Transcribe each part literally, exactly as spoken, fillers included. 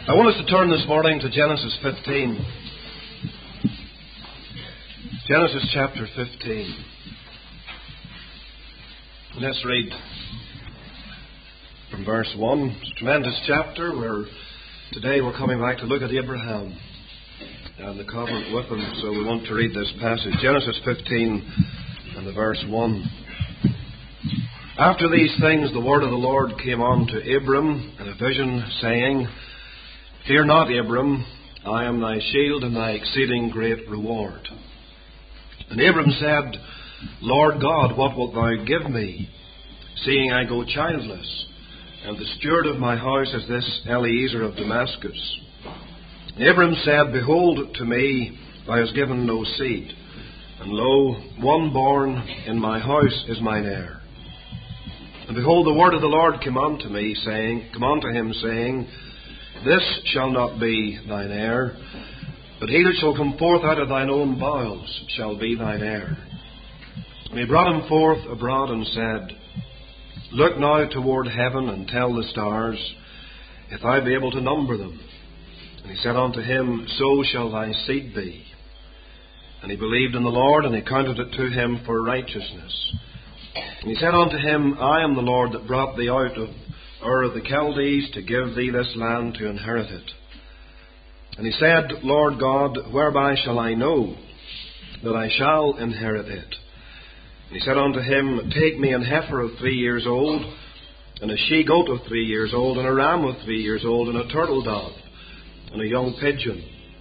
I want us to turn this morning to Genesis fifteen. Genesis chapter fifteen. Let's read from verse one. It's a tremendous chapter where today we're coming back to look at Abraham and the covenant with him. So we want to read this passage. Genesis fifteen and the verse one. After these things the word of the Lord came on to Abram in a vision, saying, Fear not, Abram, I am thy shield and thy exceeding great reward. And Abram said, Lord God, what wilt thou give me, seeing I go childless, and the steward of my house is this Eliezer of Damascus? And Abram said, Behold, to me thou hast given no seed, and lo, one born in my house is mine heir. And behold, the word of the Lord came unto me, saying, Come unto him, saying, This shall not be thine heir, but he that shall come forth out of thine own bowels shall be thine heir. And he brought him forth abroad and said, Look now toward heaven and tell the stars, if I be able to number them. And he said unto him, So shall thy seed be. And he believed in the Lord, and he counted it to him for righteousness. And he said unto him, I am the Lord that brought thee out of Ur of the Chaldees to give thee this land to inherit it. And he said, Lord God, whereby shall I know that I shall inherit it? And he said unto him, Take me an heifer of three years old, and a she-goat of three years old, and a ram of three years old, and a turtle dove, and a young pigeon.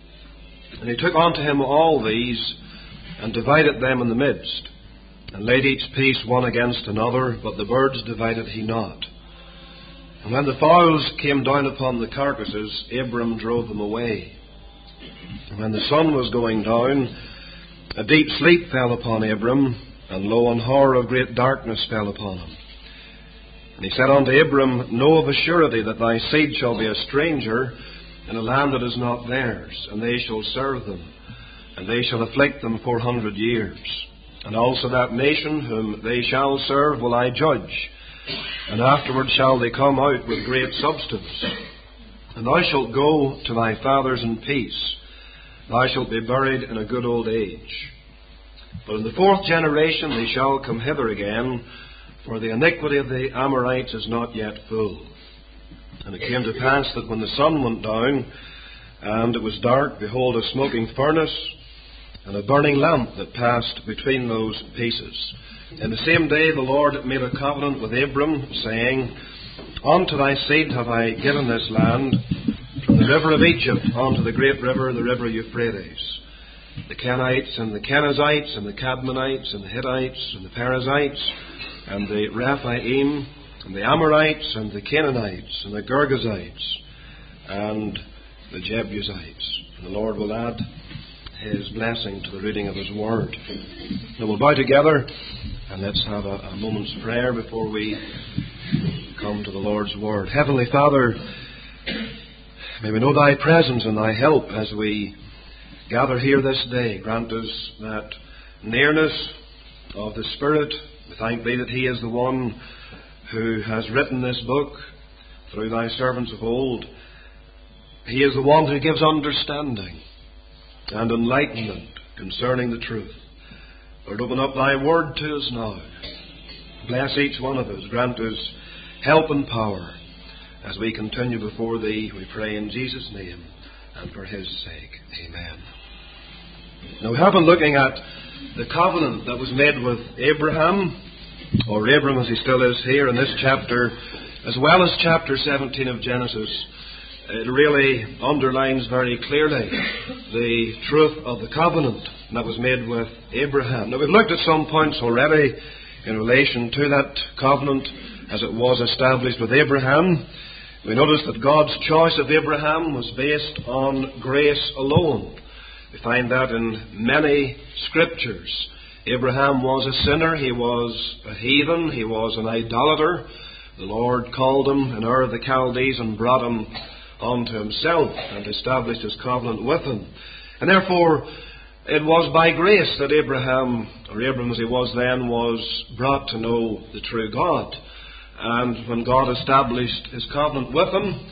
And he took unto him all these, and divided them in the midst, and laid each piece one against another, but the birds divided he not. And when the fowls came down upon the carcasses, Abram drove them away. And when the sun was going down, a deep sleep fell upon Abram, and lo, an horror of great darkness fell upon him. And he said unto Abram, Know of a surety that thy seed shall be a stranger in a land that is not theirs, and they shall serve them, and they shall afflict them four hundred years. And also that nation whom they shall serve will I judge, and afterward shall they come out with great substance. And thou shalt go to thy fathers in peace. Thou shalt be buried in a good old age. But in the fourth generation they shall come hither again, for the iniquity of the Amorites is not yet full. And it came to pass that when the sun went down, and it was dark, behold, a smoking furnace, and a burning lamp that passed between those pieces. In the same day the Lord made a covenant with Abram, saying, Unto thy seed have I given this land, from the river of Egypt unto the great river, the river Euphrates. The Kenites and the Kenizzites and the Cadmonites and the Hittites and the Perizzites and the Rephaim and the Amorites and the Canaanites and the Girgazites and the Jebusites. And the Lord will add His blessing to the reading of His Word. Now we'll bow together and let's have a, a moment's prayer before we come to the Lord's Word. Heavenly Father, may we know Thy presence and Thy help as we gather here this day. Grant us that nearness of the Spirit. We thank Thee that He is the one who has written this book through Thy servants of old. He is the one who gives understanding and enlightenment concerning the truth. Lord, open up Thy Word to us now. Bless each one of us. Grant us help and power as we continue before Thee. We pray in Jesus' name and for His sake. Amen. Now we have been looking at the covenant that was made with Abraham, or Abram as he still is here in this chapter, as well as chapter seventeen of Genesis. It really underlines very clearly the truth of the covenant that was made with Abraham. Now we've looked at some points already in relation to that covenant as it was established with Abraham. We noticed that God's choice of Abraham was based on grace alone. We find that in many scriptures. Abraham was a sinner, he was a heathen, he was an idolater. The Lord called him in Ur of the Chaldees and brought him unto Himself and established His covenant with him. And therefore it was by grace that Abraham, or Abram as he was then, was brought to know the true God. And when God established His covenant with him,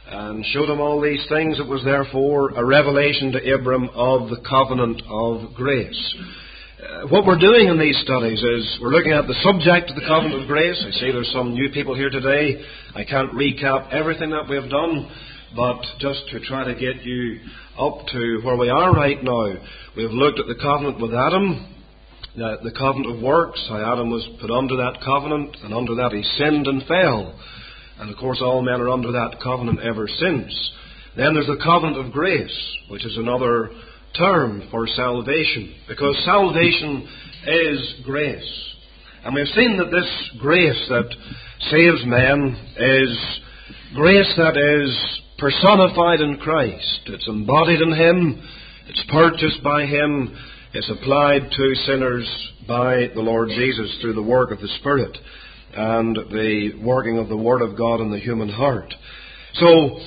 and showed him all these things. It was therefore a revelation to Abram of the covenant of grace. Uh, what we're doing in these studies is we're looking at the subject of the covenant of grace. I see there's some new people here today. I can't recap everything that we've done, but just to try to get you up to where we are right now. We've looked at the covenant with Adam, the, the covenant of works, how Adam was put under that covenant, and under that he sinned and fell. And of course all men are under that covenant ever since. Then there's the covenant of grace, which is another term for salvation, because salvation is grace. And we've seen that this grace that saves men is grace that is personified in Christ. It's embodied in Him, it's purchased by Him, it's applied to sinners by the Lord Jesus through the work of the Spirit and the working of the Word of God in the human heart. So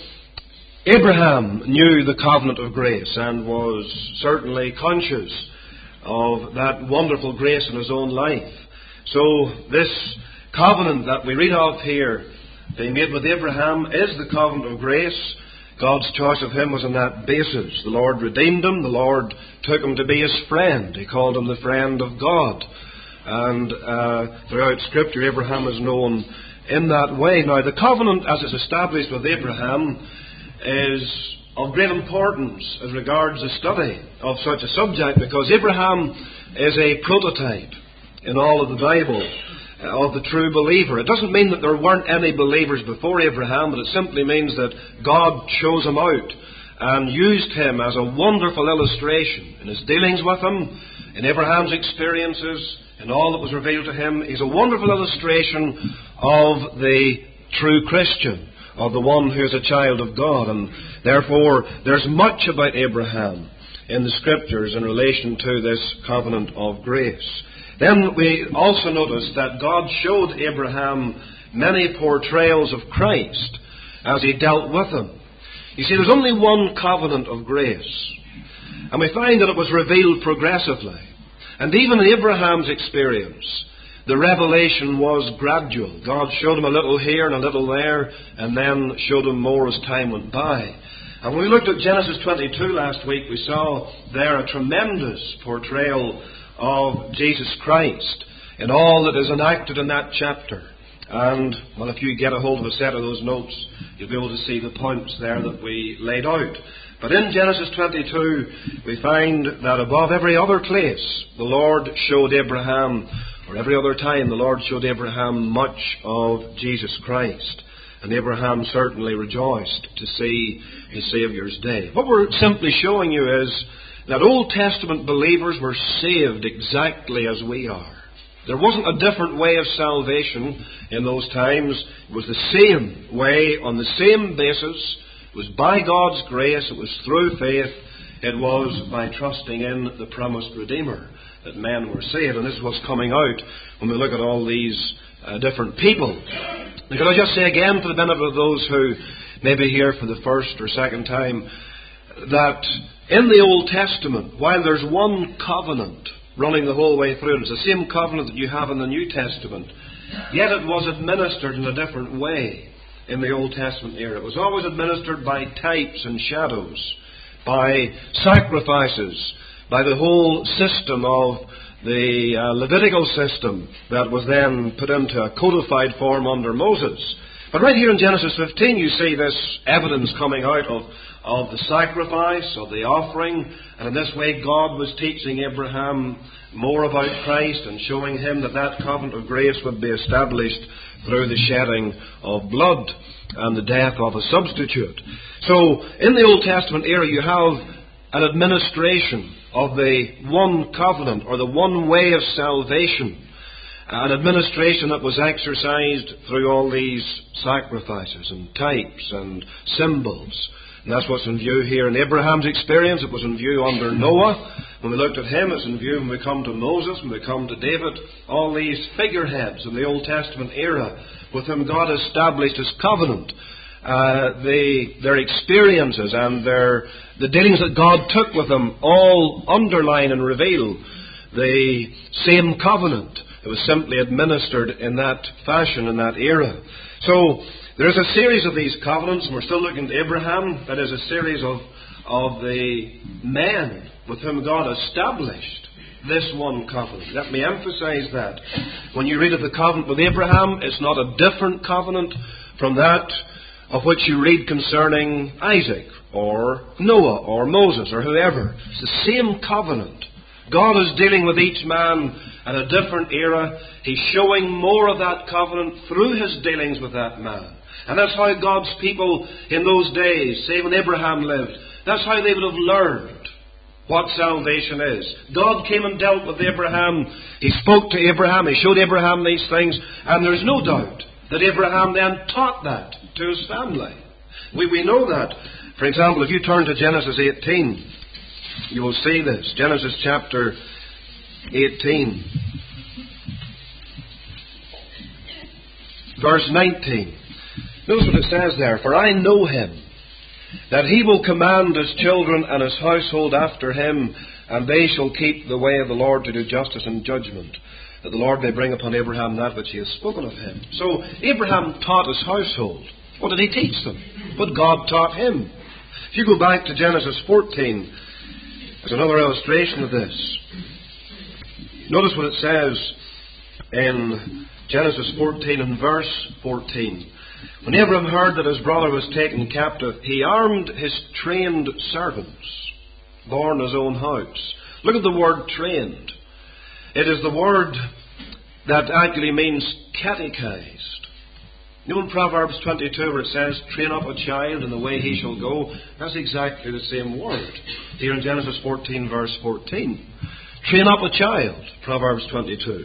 Abraham knew the covenant of grace and was certainly conscious of that wonderful grace in his own life. So this covenant that we read of here being made with Abraham is the covenant of grace. God's choice of him was on that basis. The Lord redeemed him. The Lord took him to be his friend. He called him the friend of God. And uh, throughout Scripture, Abraham is known in that way. Now, the covenant as it's established with Abraham is of great importance as regards the study of such a subject, because Abraham is a prototype in all of the Bible of the true believer. It doesn't mean that there weren't any believers before Abraham, but it simply means that God chose him out and used him as a wonderful illustration in his dealings with him, in Abraham's experiences, in all that was revealed to him. He's a wonderful illustration of the true Christian, of the one who is a child of God. And therefore, there's much about Abraham in the Scriptures in relation to this covenant of grace. Then we also notice that God showed Abraham many portrayals of Christ as he dealt with him. You see, there's only one covenant of grace, and we find that it was revealed progressively. And even in Abraham's experience, the revelation was gradual. God showed him a little here and a little there, and then showed him more as time went by. And when we looked at Genesis twenty-two last week, we saw there a tremendous portrayal of Jesus Christ in all that is enacted in that chapter. And, well, if you get a hold of a set of those notes, you'll be able to see the points there that we laid out. But in Genesis twenty-two, we find that above every other place, the Lord showed Abraham, or every other time, the Lord showed Abraham much of Jesus Christ. And Abraham certainly rejoiced to see his Saviour's day. What we're simply showing you is that Old Testament believers were saved exactly as we are. There wasn't a different way of salvation in those times. It was the same way, on the same basis. It was by God's grace. It was through faith. It was by trusting in the promised Redeemer that men were saved. And this is what's coming out when we look at all these uh, different people. And can I just say again, for the benefit of those who may be here for the first or second time, that in the Old Testament, while there's one covenant running the whole way through, it's the same covenant that you have in the New Testament, yet it was administered in a different way in the Old Testament era. It was always administered by types and shadows, by sacrifices, by the whole system of the uh, Levitical system that was then put into a codified form under Moses. But right here in Genesis fifteen, you see this evidence coming out of, of the sacrifice, of the offering. And in this way, God was teaching Abraham more about Christ and showing him that that covenant of grace would be established through the shedding of blood and the death of a substitute. So, in the Old Testament era, you have an administration of the one covenant, or the one way of salvation. An administration that was exercised through all these sacrifices and types and symbols. And that's what's in view here in Abraham's experience. It was in view under Noah. When we looked at him, it's in view when we come to Moses, when we come to David. All these figureheads in the Old Testament era with whom God established His covenant. Uh, the, their experiences and their, the dealings that God took with them all underline and reveal the same covenant. It was simply administered in that fashion, in that era. So, there is a series of these covenants, and we're still looking at Abraham. That is a series of, of the men with whom God established this one covenant. Let me emphasize that. When you read of the covenant with Abraham, it's not a different covenant from that of which you read concerning Isaac or Noah or Moses or whoever. It's the same covenant. God is dealing with each man at a different era. He's showing more of that covenant through his dealings with that man. And that's how God's people in those days, say when Abraham lived, that's how they would have learned what salvation is. God came and dealt with Abraham. He spoke to Abraham. He showed Abraham these things. And there's no doubt that Abraham then taught that to his family. We, we know that. For example, if you turn to Genesis eighteen, you will see this. Genesis chapter eighteen. Verse nineteen. Notice what it says there. For I know him, that he will command his children and his household after him, and they shall keep the way of the Lord to do justice and judgment, that the Lord may bring upon Abraham that which he has spoken of him. So Abraham taught his household. What did he teach them? What God taught him. If you go back to Genesis fourteen, there's another illustration of this. Notice what it says in Genesis fourteen and verse fourteen. When Abraham heard that his brother was taken captive, he armed his trained servants, born in his own house. Look at the word trained. It is the word that actually means catechized. You know in Proverbs twenty-two where it says, train up a child in the way he shall go? That's exactly the same word here in Genesis fourteen verse fourteen. Train up a child, Proverbs twenty-two,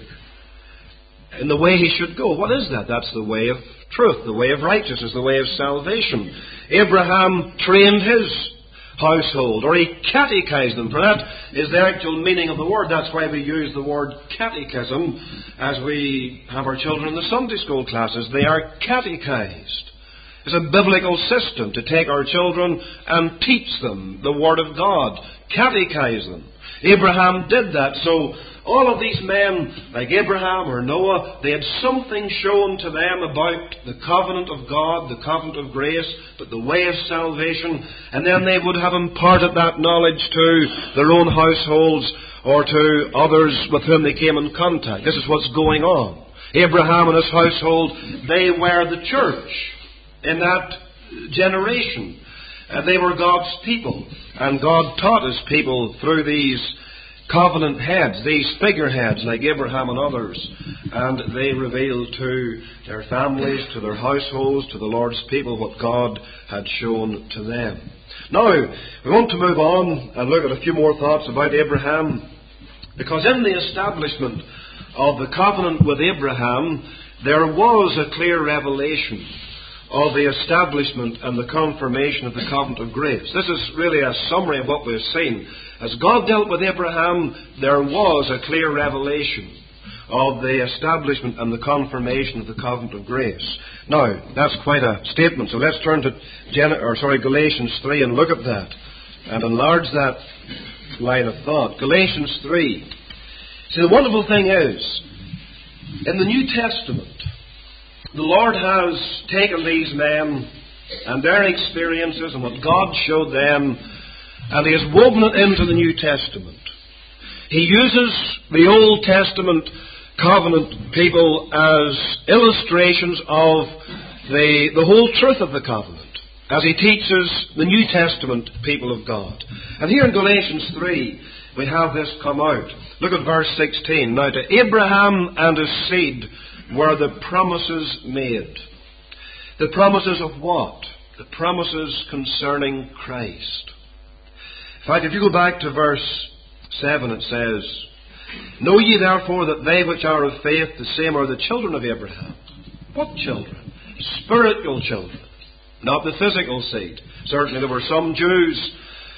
in the way he should go. What is that? That's the way of truth, the way of righteousness, the way of salvation. Abraham trained his household, or he catechized them, for that is the actual meaning of the word. That's why we use the word catechism as we have our children in the Sunday school classes. They are catechized. It's a biblical system to take our children and teach them the Word of God, catechize them. Abraham did that. So all of these men, like Abraham or Noah, they had something shown to them about the covenant of God, the covenant of grace, but the way of salvation, and then they would have imparted that knowledge to their own households or to others with whom they came in contact. This is what's going on. Abraham and his household, they were the church in that generation. Uh, they were God's people, and God taught His people through these covenant heads, these figureheads like Abraham and others, and they revealed to their families, to their households, to the Lord's people what God had shown to them. Now, we want to move on and look at a few more thoughts about Abraham, because in the establishment of the covenant with Abraham, there was a clear revelation of the establishment and the confirmation of the covenant of grace. This is really a summary of what we've seen. As God dealt with Abraham, there was a clear revelation of the establishment and the confirmation of the covenant of grace. Now, that's quite a statement, so let's turn to Gen- or sorry, Galatians three and look at that and enlarge that line of thought. Galatians three. See, the wonderful thing is, in the New Testament, the Lord has taken these men and their experiences and what God showed them, and He has woven it into the New Testament. He uses the Old Testament covenant people as illustrations of the, the whole truth of the covenant, as He teaches the New Testament people of God. And here in Galatians three, we have this come out. Look at verse sixteen. Now to Abraham and his seed were the promises made. The promises of what? The promises concerning Christ. In fact, if you go back to verse seven, it says, Know ye therefore that they which are of faith, the same are the children of Abraham. What children? Spiritual children, not the physical seed. Certainly there were some Jews,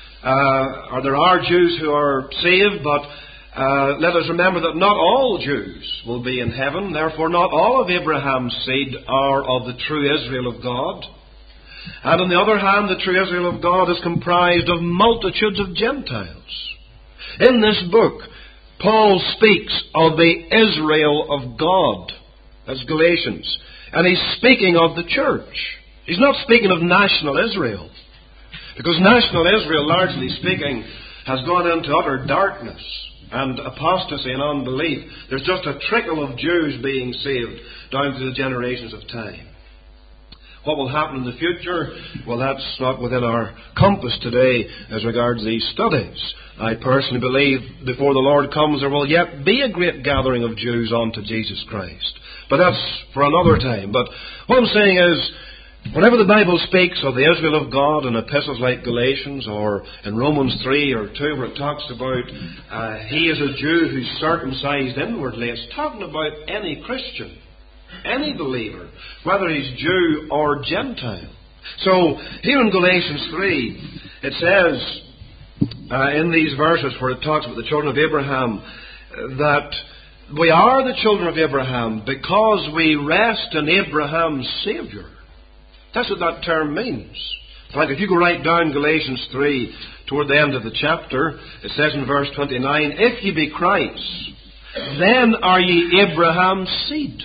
uh, or there are Jews who are saved, but Uh, let us remember that not all Jews will be in heaven. Therefore, not all of Abraham's seed are of the true Israel of God. And on the other hand, the true Israel of God is comprised of multitudes of Gentiles. In this book, Paul speaks of the Israel of God. That's Galatians. And he's speaking of the church. He's not speaking of national Israel. Because national Israel, largely speaking, has gone into utter darkness and apostasy and unbelief. There's just a trickle of Jews being saved down through the generations of time. What will happen in the future? Well, that's not within our compass today as regards these studies. I personally believe before the Lord comes there will yet be a great gathering of Jews unto Jesus Christ. But that's for another time. But what I'm saying is, whenever the Bible speaks of the Israel of God in epistles like Galatians or in Romans three or two where it talks about uh, he is a Jew who's circumcised inwardly, it's talking about any Christian, any believer, whether he's Jew or Gentile. So here in Galatians three, it says uh, in these verses where it talks about the children of Abraham that we are the children of Abraham because we rest in Abraham's Saviour. That's what that term means. Like if you go right down Galatians three toward the end of the chapter, it says in verse twenty-nine, if ye be Christ, then are ye Abraham's seed.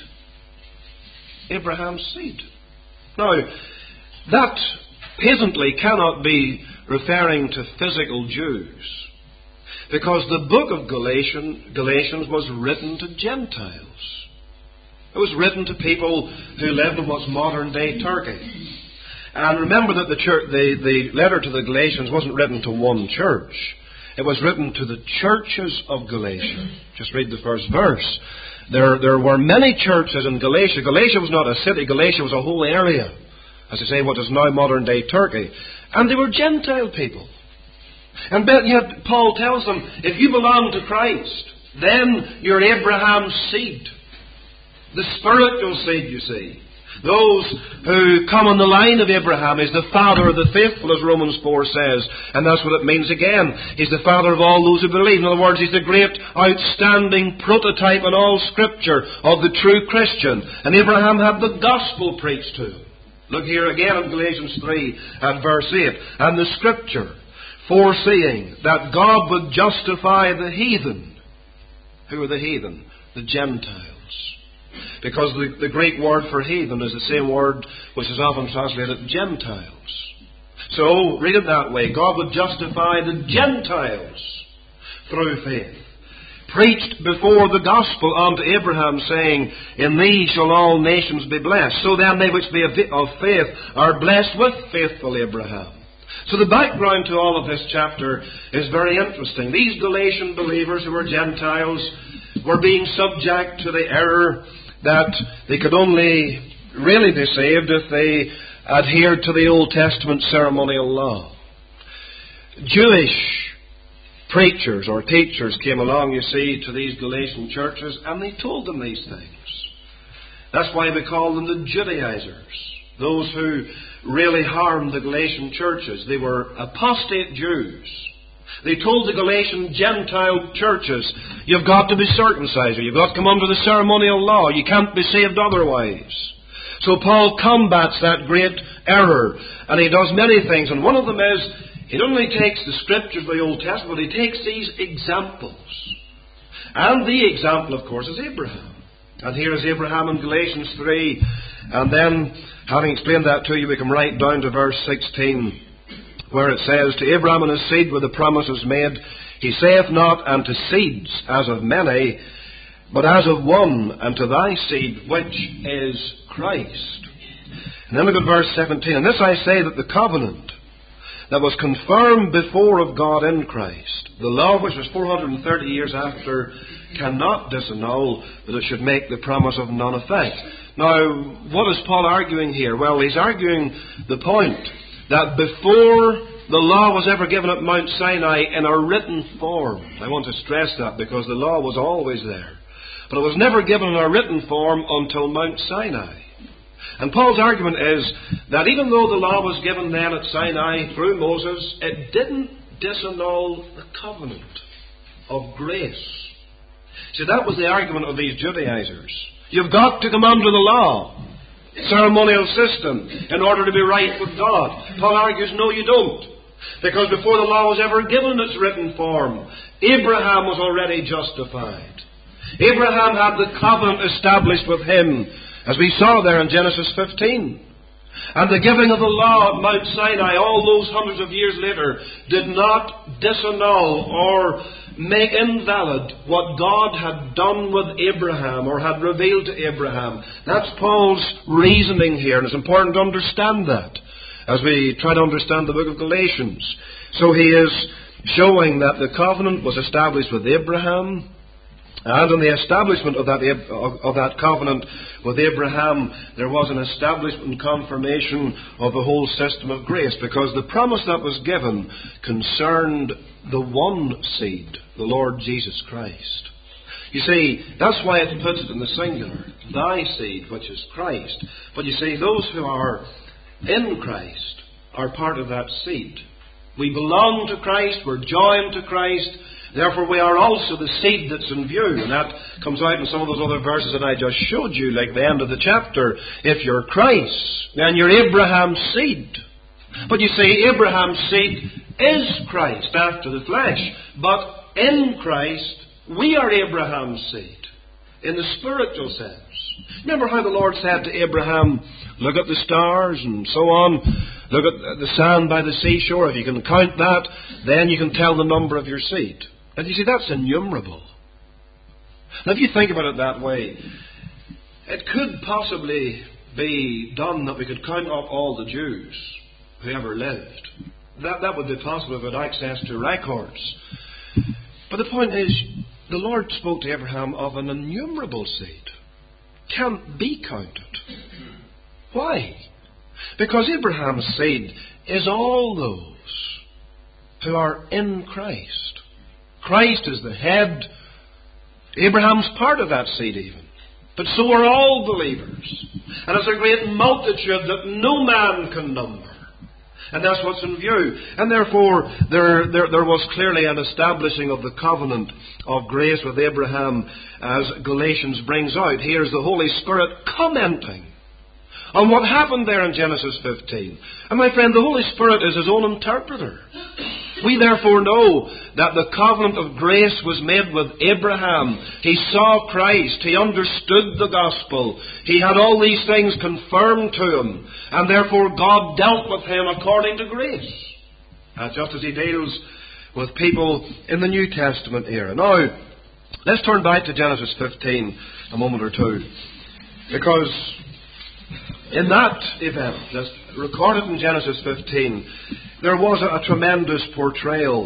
Abraham's seed. Now, that peasantly cannot be referring to physical Jews, because the book of Galatians, Galatians was written to Gentiles. It was written to people who lived in what's modern-day Turkey. And remember that the, church, the, the letter to the Galatians wasn't written to one church. It was written to the churches of Galatia. Just read the first verse. There, there were many churches in Galatia. Galatia was not a city. Galatia was a whole area. As I say, what is now modern-day Turkey. And they were Gentile people. And yet Paul tells them, if you belong to Christ, then you're Abraham's seed. The spiritual seed, you see. Those who come on the line of Abraham is the father of the faithful, as Romans four says. And that's what it means again. He's the father of all those who believe. In other words, he's the great, outstanding prototype in all Scripture of the true Christian. And Abraham had the gospel preached to him. Look here again in Galatians three and verse eight. And the Scripture, foreseeing that God would justify the heathen. Who are the heathen? The Gentiles. Because the, the Greek word for heathen is the same word which is often translated Gentiles. So, read it that way. God would justify the Gentiles through faith. Preached before the gospel unto Abraham, saying, in thee shall all nations be blessed. So then they which be of faith are blessed with faithful Abraham. So the background to all of this chapter is very interesting. These Galatian believers who were Gentiles were being subject to the error that they could only really be saved if they adhered to the Old Testament ceremonial law. Jewish preachers or teachers came along, you see, to these Galatian churches, and they told them these things. That's why we call them the Judaizers, those who really harmed the Galatian churches. They were apostate Jews. They told the Galatian Gentile churches, you've got to be circumcised, you've got to come under the ceremonial law, you can't be saved otherwise. So Paul combats that great error, and he does many things, and one of them is, he not only takes the Scriptures of the Old Testament, but he takes these examples. And the example, of course, is Abraham. And here is Abraham in Galatians three, and then, having explained that to you, we come right down to verse sixteen, where it says, to Abraham and his seed were the promises made. He saith not unto seeds as of many, but as of one, and to thy seed, which is Christ. And then look at verse seventeen. And this I say, that the covenant that was confirmed before of God in Christ, the law which was four hundred thirty years after, cannot disannul, that it should make the promise of none effect. Now, what is Paul arguing here? Well, he's arguing the point that before the law was ever given at Mount Sinai in a written form, I want to stress that because the law was always there, but it was never given in a written form until Mount Sinai. And Paul's argument is that even though the law was given then at Sinai through Moses, it didn't disannul the covenant of grace. See, that was the argument of these Judaizers. You've got to come under the law, ceremonial system, in order to be right with God. Paul argues, no, you don't. Because before the law was ever given in its written form, Abraham was already justified. Abraham had the covenant established with him as we saw there in Genesis fifteen. And the giving of the law at Mount Sinai all those hundreds of years later did not disannul or make invalid what God had done with Abraham or had revealed to Abraham. That's Paul's reasoning here, and it's important to understand that as we try to understand the book of Galatians. So he is showing that the covenant was established with Abraham, and in the establishment of that, of that covenant with Abraham, there was an establishment and confirmation of the whole system of grace, because the promise that was given concerned the one seed, the Lord Jesus Christ. You see, that's why it puts it in the singular, thy seed, which is Christ. But you see, those who are in Christ are part of that seed. We belong to Christ, we're joined to Christ. Therefore, we are also the seed that's in view. And that comes out in some of those other verses that I just showed you, like the end of the chapter. If you're Christ, then you're Abraham's seed. But you see, Abraham's seed is Christ after the flesh. But in Christ, we are Abraham's seed in the spiritual sense. Remember how the Lord said to Abraham, look at the stars and so on. Look at the sand by the seashore. If you can count that, then you can tell the number of your seed. And you see, that's innumerable. Now, if you think about it that way, it could possibly be done that we could count up all the Jews who ever lived. That, that would be possible if we had access to records. But the point is, the Lord spoke to Abraham of an innumerable seed. Can't be counted. Why? Because Abraham's seed is all those who are in Christ. Christ is the head. Abraham's part of that seed even. But so are all believers. And it's a great multitude that no man can number. And that's what's in view. And therefore, there, there, there was clearly an establishing of the covenant of grace with Abraham, as Galatians brings out. Here's the Holy Spirit commenting on what happened there in Genesis fifteen. And my friend, the Holy Spirit is His own interpreter. We therefore know that the covenant of grace was made with Abraham. He saw Christ. He understood the gospel. He had all these things confirmed to him. And therefore God dealt with him according to grace. Uh, just as He deals with people in the New Testament era. Now, let's turn back to Genesis fifteen a moment or two. Because in that event, that's recorded in Genesis fifteen, there was a, a tremendous portrayal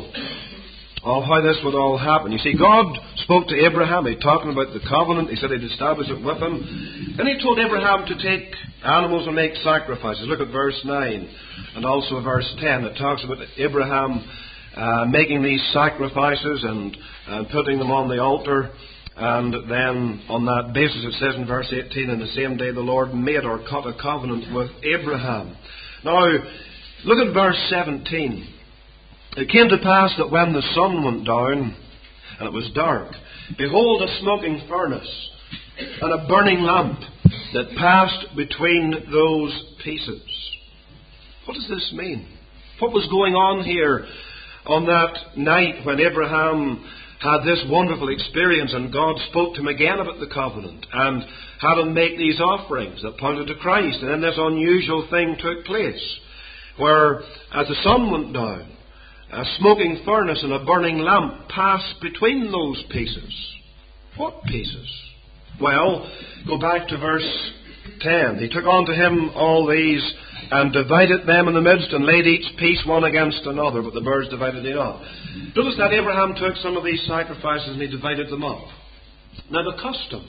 of how this would all happen. You see, God spoke to Abraham. He talking about the covenant. He said He'd establish it with him. Then He told Abraham to take animals and make sacrifices. Look at verse nine and also verse ten. It talks about Abraham uh, making these sacrifices and, and putting them on the altar. And then on that basis it says in verse eighteen, in the same day the Lord made or cut a covenant with Abraham. Now, look at verse seventeen. It came to pass that when the sun went down and it was dark, behold, a smoking furnace and a burning lamp that passed between those pieces. What does this mean? What was going on here on that night when Abraham had this wonderful experience and God spoke to him again about the covenant and had him make these offerings that pointed to Christ? And then this unusual thing took place where, as the sun went down, a smoking furnace and a burning lamp passed between those pieces. What pieces? Well, go back to verse ten. He took unto him all these and divided them in the midst and laid each piece one against another, but the birds divided they not. Notice that Abraham took some of these sacrifices and he divided them up. Now, the custom,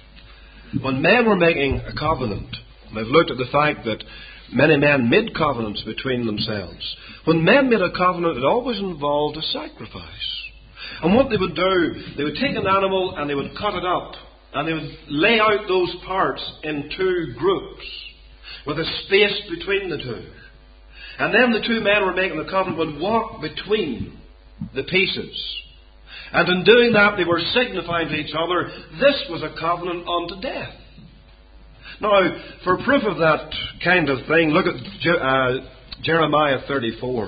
when men were making a covenant, and I've looked at the fact that many men made covenants between themselves. When men made a covenant, it always involved a sacrifice. And what they would do, they would take an animal and they would cut it up. And they would lay out those parts in two groups with a space between the two. And then the two men who were making the covenant would walk between the pieces. And in doing that, they were signifying to each other, this was a covenant unto death. Now, for proof of that kind of thing, look at Je- uh, Jeremiah thirty-four.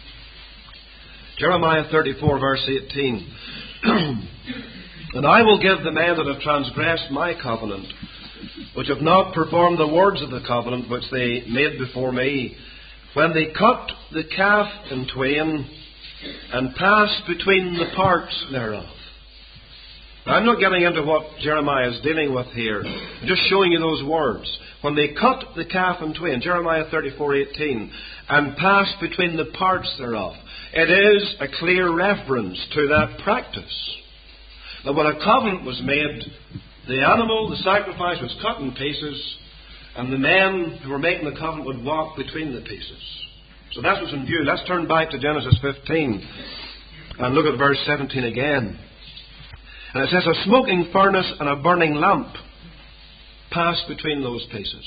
Jeremiah thirty-four, verse eighteen. And I will give the men that have transgressed my covenant which have not performed the words of the covenant which they made before me, when they cut the calf in twain, and passed between the parts thereof. Now, I'm not getting into what Jeremiah is dealing with here. I'm just showing you those words. When they cut the calf in twain, Jeremiah thirty-four eighteen, and passed between the parts thereof. It is a clear reference to that practice. That when a covenant was made, the animal, the sacrifice, was cut in pieces, and the men who were making the covenant would walk between the pieces. So that was in view. Let's turn back to Genesis fifteen and look at verse seventeen again. And it says, a smoking furnace and a burning lamp passed between those pieces.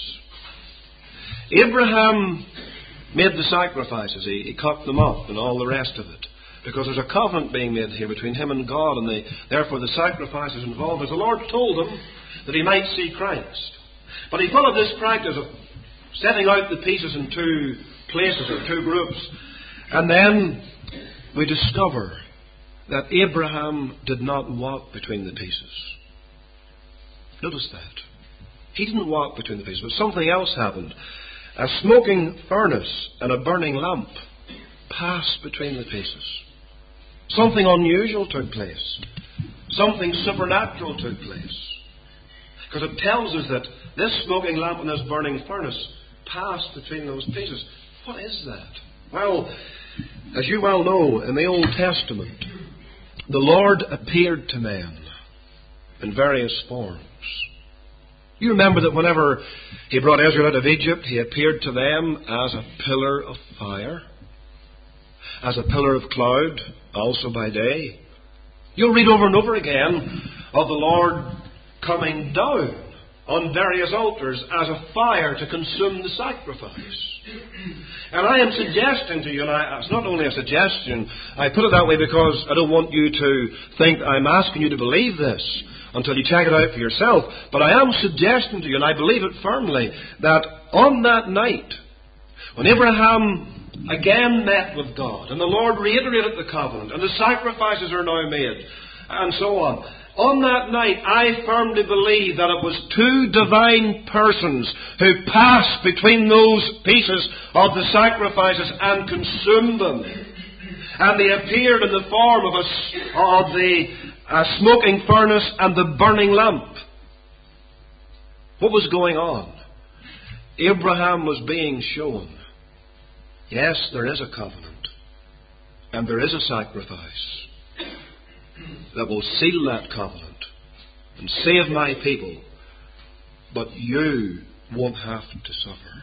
Abraham made the sacrifices. He, he cut them up and all the rest of it. Because there's a covenant being made here between him and God, and the, therefore the sacrifices involved. As the Lord told him that he might see Christ. But he followed this practice of setting out the pieces in two places or two groups. And then we discover that Abraham did not walk between the pieces. Notice that. He didn't walk between the pieces, but something else happened. A smoking furnace and a burning lamp passed between the pieces. Something unusual took place. Something supernatural took place. Because it tells us that this smoking lamp and this burning furnace passed between those pieces. What is that? Well, as you well know, in the Old Testament, the Lord appeared to men in various forms. You remember that whenever He brought Israel out of Egypt, He appeared to them as a pillar of fire, as a pillar of cloud, also by day. You'll read over and over again of the Lord coming down on various altars as a fire to consume the sacrifice. And I am suggesting to you, and I, it's not only a suggestion, I put it that way because I don't want you to think I'm asking you to believe this until you check it out for yourself. But I am suggesting to you, and I believe it firmly, that on that night, when Abraham again met with God, and the Lord reiterated the covenant, and the sacrifices are now made, and so on, on that night, I firmly believe that it was two divine persons who passed between those pieces of the sacrifices and consumed them. And they appeared in the form of, a, of the a smoking furnace and the burning lamp. What was going on? Abraham was being shown, yes, there is a covenant, and there is a sacrifice that will seal that covenant and save my people, but you won't have to suffer.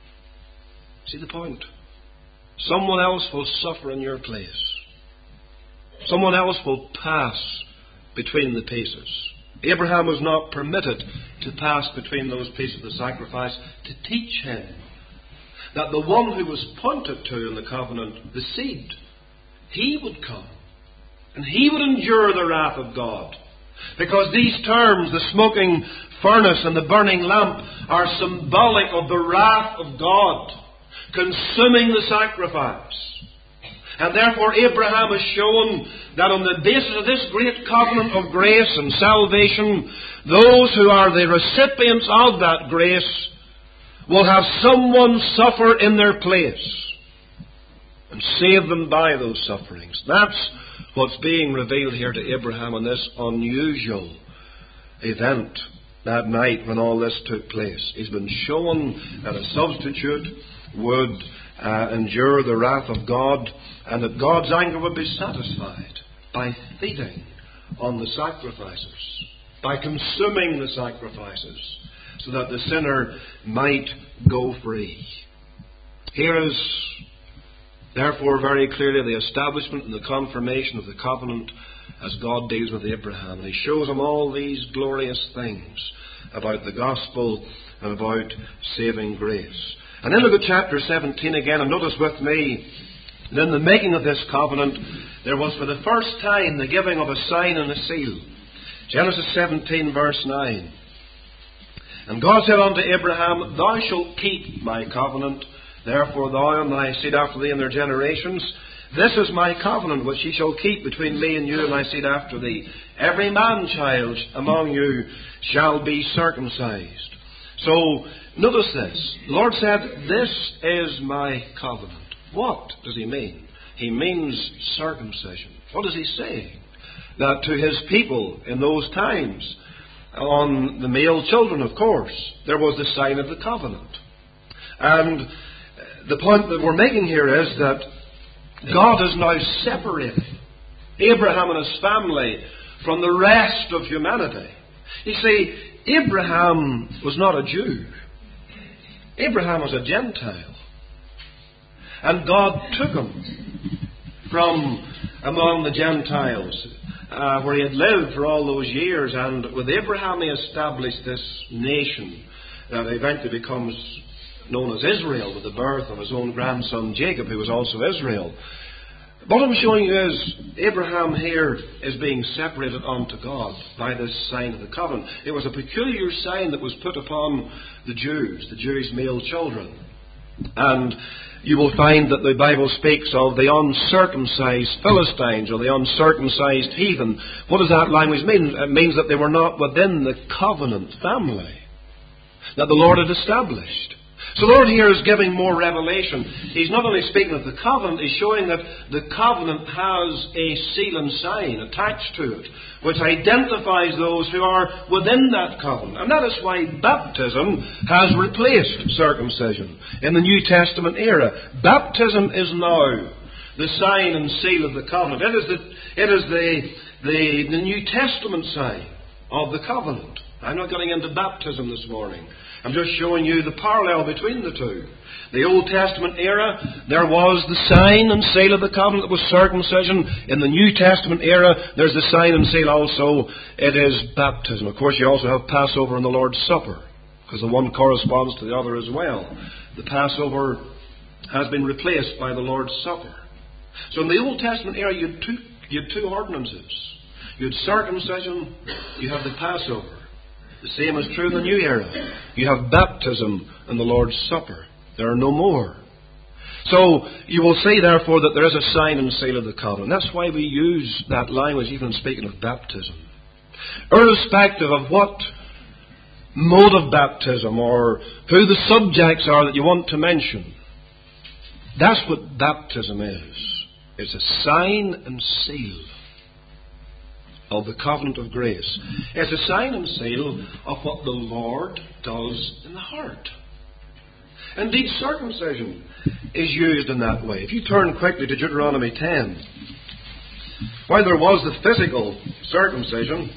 See the point? Someone else will suffer in your place. Someone else will pass between the pieces. Abraham was not permitted to pass between those pieces of the sacrifice to teach him that the one who was pointed to in the covenant, the seed, he would come. And he would endure the wrath of God. Because these terms, the smoking furnace and the burning lamp, are symbolic of the wrath of God consuming the sacrifice. And therefore Abraham is shown that on the basis of this great covenant of grace and salvation, those who are the recipients of that grace will have someone suffer in their place and save them by those sufferings. That's what's being revealed here to Abraham in this unusual event that night when all this took place. He's been shown that a substitute would uh, endure the wrath of God, and that God's anger would be satisfied by feeding on the sacrifices, by consuming the sacrifices, so that the sinner might go free. Here is therefore very clearly the establishment and the confirmation of the covenant as God deals with Abraham. And He shows him all these glorious things about the gospel and about saving grace. And then look at chapter seventeen again, and notice with me that in the making of this covenant there was for the first time the giving of a sign and a seal. Genesis seventeen verse nine. And God said unto Abraham, Thou shalt keep my covenant Therefore thou and thy seed after thee in their generations, this is my covenant which ye shall keep between me and you and thy seed after thee. Every man-child among you shall be circumcised. So, notice this. The Lord said, this is my covenant. What does he mean? He means circumcision. What is he saying? That to his people in those times, on the male children, of course, there was the sign of the covenant. And the point that we're making here is that God is now separating Abraham and his family from the rest of humanity. You see, Abraham was not a Jew. Abraham was a Gentile. And God took him from among the Gentiles, uh, where he had lived for all those years. And with Abraham he established this nation that eventually becomes known as Israel, with the birth of his own grandson Jacob, who was also Israel. What I'm showing you is Abraham here is being separated unto God by this sign of the covenant. It was a peculiar sign that was put upon the Jews, the Jewish male children. And you will find that the Bible speaks of the uncircumcised Philistines or the uncircumcised heathen. What does that language mean? It means that they were not within the covenant family that the Lord had established. So the Lord here is giving more revelation. He's not only speaking of the covenant, he's showing that the covenant has a seal and sign attached to it, which identifies those who are within that covenant. And that is why baptism has replaced circumcision in the New Testament era. Baptism is now the sign and seal of the covenant. It is the, it is the, the, the New Testament sign of the covenant. I'm not getting into baptism this morning. I'm just showing you the parallel between the two. The Old Testament era, there was the sign and seal of the covenant that was circumcision. In the New Testament era, there's the sign and seal also. It is baptism. Of course, you also have Passover and the Lord's Supper, because the one corresponds to the other as well. The Passover has been replaced by the Lord's Supper. So in the Old Testament era, you had two, you had two ordinances. You had circumcision, you have the Passover. The same is true in the new era. You have baptism and the Lord's Supper. There are no more. So you will see, therefore, that there is a sign and seal of the covenant. That's why we use that language even in speaking of baptism. Irrespective of what mode of baptism or who the subjects are that you want to mention, that's what baptism is. It's a sign and seal of the covenant of grace. It's a sign and seal of what the Lord does in the heart. Indeed, circumcision is used in that way. If you turn quickly to Deuteronomy ten, while there was the physical circumcision,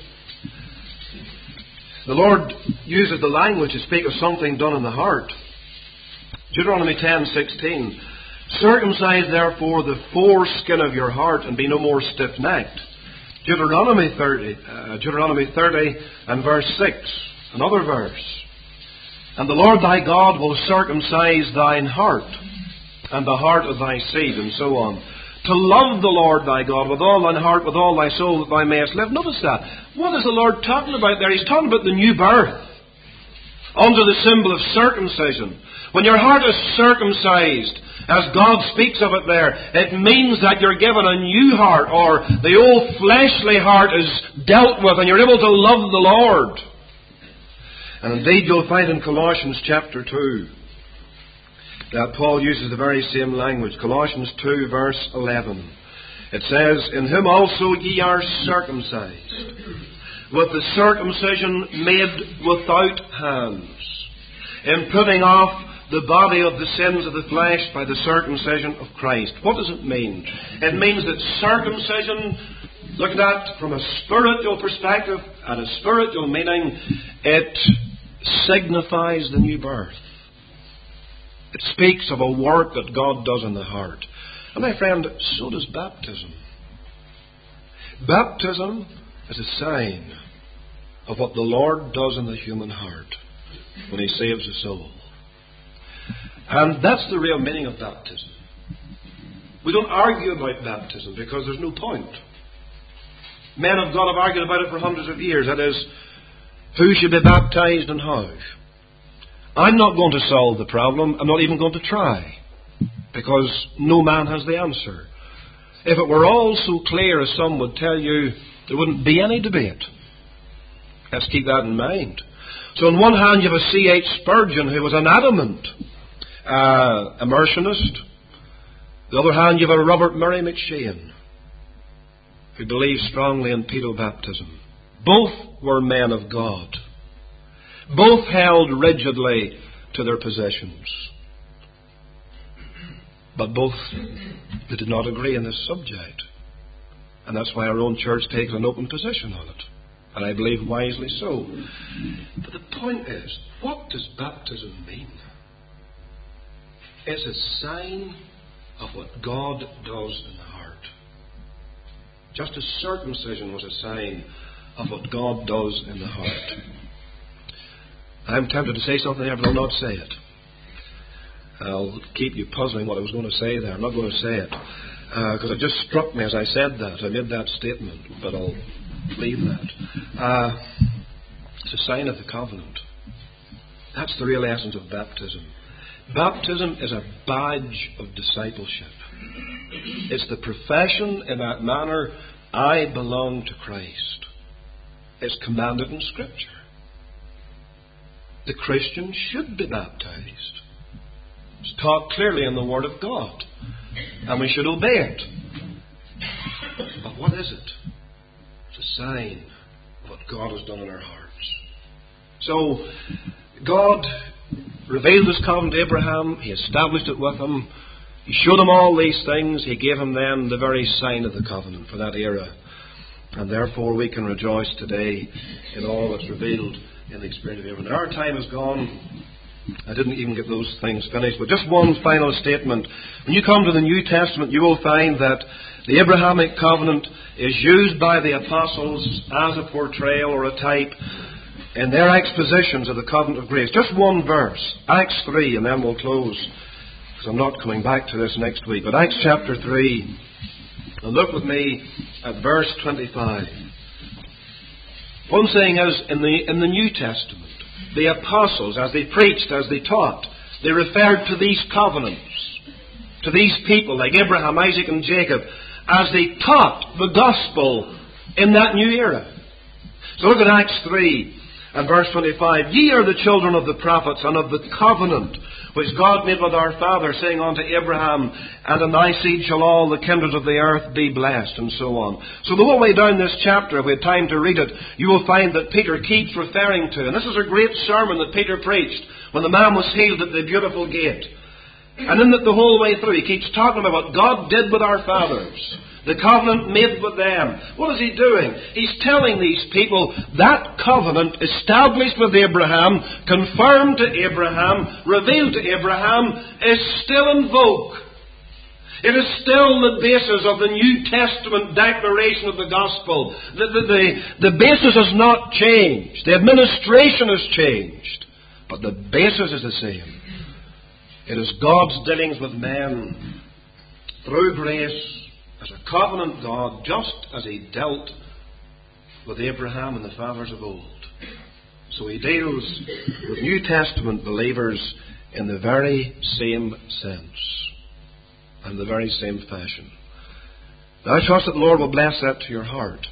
the Lord uses the language to speak of something done in the heart. Deuteronomy ten sixteen, circumcise therefore the foreskin of your heart and be no more stiff-necked. Deuteronomy thirty, uh, Deuteronomy thirty and verse six, another verse. And the Lord thy God will circumcise thine heart and the heart of thy seed, and so on. To love the Lord thy God with all thine heart, with all thy soul, that thou mayest live. Notice that. What is the Lord talking about there? He's talking about the new birth under the symbol of circumcision. When your heart is circumcised, as God speaks of it there, it means that you're given a new heart, or the old fleshly heart is dealt with, and you're able to love the Lord. And indeed you'll find in Colossians chapter two that Paul uses the very same language. Colossians two verse eleven. It says, in whom also ye are circumcised, with the circumcision made without hands, in putting off the body of the sins of the flesh by the circumcision of Christ. What does it mean? It means that circumcision, looked at from a spiritual perspective, and a spiritual meaning, it signifies the new birth. It speaks of a work that God does in the heart. And my friend, so does baptism. Baptism is a sign of what the Lord does in the human heart when He saves a soul. And that's the real meaning of baptism. We don't argue about baptism because there's no point. Men of God have argued about it for hundreds of years. That is, who should be baptized and how. I'm not going to solve the problem. I'm not even going to try, because no man has the answer. If it were all so clear as some would tell you, there wouldn't be any debate. Let's keep that in mind. So on one hand you have a C H Spurgeon, who was an adamant uh, immersionist. On the other hand you have a Robert Murray McShane, who believes strongly in pedal baptism. Both were men of God. Both held rigidly to their positions. But both, they did not agree on this subject. And that's why our own church takes an open position on it. And I believe wisely so. But the point is, what does baptism mean? It's a sign of what God does in the heart. Just as circumcision was a sign of what God does in the heart. I'm tempted to say something there, but I'll not say it. I'll keep you puzzling what I was going to say there. I'm not going to say it. Because uh, it just struck me as I said that. I made that statement, but I'll leave that. Uh, it's a sign of the covenant. That's the real essence of baptism. Baptism is a badge of discipleship. It's the profession in that manner, I belong to Christ. It's commanded in Scripture. The Christian should be baptized. It's taught clearly in the Word of God. And we should obey it. But what is it? It's a sign of what God has done in our hearts. So, God revealed His covenant to Abraham. He established it with him. He showed him all these things. He gave him then the very sign of the covenant for that era. And therefore we can rejoice today in all that's revealed in the experience of Abraham. Our time is gone. I didn't even get those things finished. But just one final statement. When you come to the New Testament, you will find that the Abrahamic covenant is used by the apostles as a portrayal or a type in their expositions of the covenant of grace. Just one verse, Acts three, and then we'll close, because I'm not coming back to this next week. But Acts chapter three, and look with me at verse twenty-five. One thing is, in the, in the New Testament, the apostles, as they preached, as they taught, they referred to these covenants, to these people like Abraham, Isaac and Jacob, as they taught the gospel in that new era. So look at Acts three and verse twenty-five. Ye are the children of the prophets and of the covenant which God made with our father, saying unto Abraham, and in thy seed shall all the kindreds of the earth be blessed, and so on. So the whole way down this chapter, if we had time to read it, you will find that Peter keeps referring to, and this is a great sermon that Peter preached when the man was healed at the beautiful gate. And in it the whole way through, he keeps talking about what God did with our fathers. The covenant made with them. What is he doing? He's telling these people that covenant established with Abraham, confirmed to Abraham, revealed to Abraham, is still in vogue. It is still the basis of the New Testament declaration of the gospel. The, the, the, the basis has not changed. The administration has changed. But the basis is the same. It is God's dealings with men through grace, as a covenant God, just as He dealt with Abraham and the fathers of old. So He deals with New Testament believers in the very same sense and the very same fashion. Now I trust that the Lord will bless that to your heart.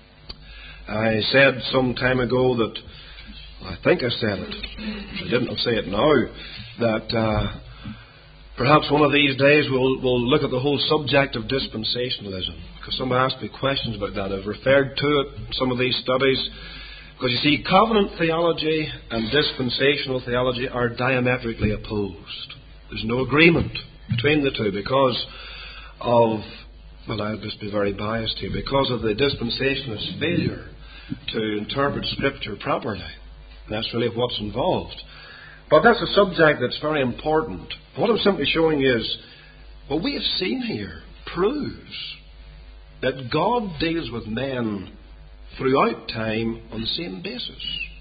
I said some time ago that, I think I said it, I didn't say it now, that uh, perhaps one of these days we'll, we'll look at the whole subject of dispensationalism, because somebody asked me questions about that. I've referred to it in some of these studies, because you see, covenant theology and dispensational theology are diametrically opposed. There's no agreement between the two because of, well, I'll just be very biased here, because of the dispensationalist failure to interpret Scripture properly. And that's really what's involved. But that's a subject that's very important. What I'm simply showing is, what we have seen here proves that God deals with men throughout time on the same basis.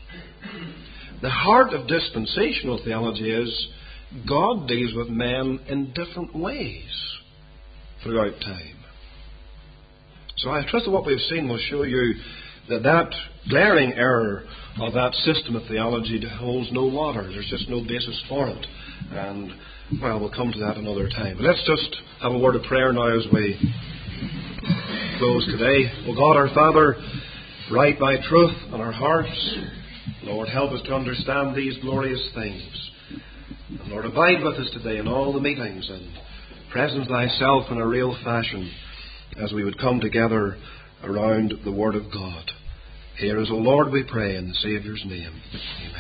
The heart of dispensational theology is God deals with men in different ways throughout time. So I trust that what we've seen will show you that that glaring error of that system of theology holds no water. There's just no basis for it. And, well, we'll come to that another time. But let's just have a word of prayer now as we close today. O God, our Father, write thy truth on our hearts. Lord, help us to understand these glorious things. And Lord, abide with us today in all the meetings and presence thyself in a real fashion as we would come together around the Word of God. Hear us, O Lord, we pray, in the Saviour's name. Amen.